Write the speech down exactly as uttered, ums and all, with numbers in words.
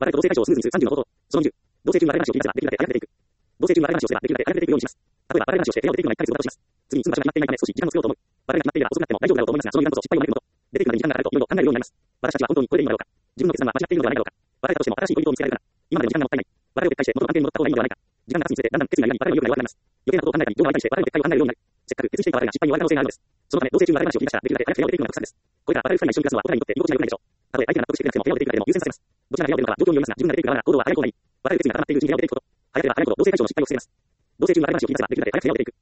笑いと同性対象をスムーズにするさんじゅうの方法。そのにじゅう。同性中に笑い話を切り出せばできるだけ早く出ていく。同性中に笑い話をすればできるだけ早く出ていくようにします。例えば、笑い話をして部屋を出ていくのがいっかげつをだとします。次に住む場所が決まっていないため少し時間を作ろうと思う。笑いが決まっていれば遅くなっても大丈夫だろうと思いますが、その油断こそ失敗を招くもの。出ていくまでに時間がかかるといろいろ考えるようになります。私たちは本当にこれでいいのだろうか。自分の決断は間違っているのではないだろうか。笑えたとしても新しい恋人を見つけられるかな。今までの時間がもったいない。笑いを撤回して元の関係に戻った方がいいのではないか。時間が経つにつれてだんだん決意が歪み、笑いも良くなります。余計なことを考えたり、人を相手にして笑いの撤回を考えるようになる。せっかく決意していた笑いが失敗に終わる可能性があるのです。そのため、同性中に笑い話を切り出したらできるだけ早く部屋を出ていくのが得策です。これから笑い二人が一緒に暮らすのはお互いにとって居心地が良くないでしょう。たとえ相手が納得してくれなくても部屋を出ていくだけでも優先させます。どちらが部屋を出るのかは状況によりますが、自分が出ていく側が行動は早い方がいい。笑いの決意が固まっているうちに部屋を出ていくこと。早ければ早いほど同性対象の失敗を防げます。同性中に笑い話を切り出せばできるだけ早く部屋を出ていく。